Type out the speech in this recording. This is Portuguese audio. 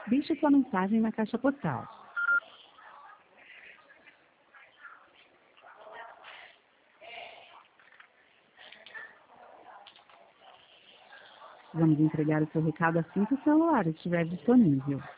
Deixe sua mensagem na caixa postal. Vamos entregar o seu recado assim que o celular estiver disponível.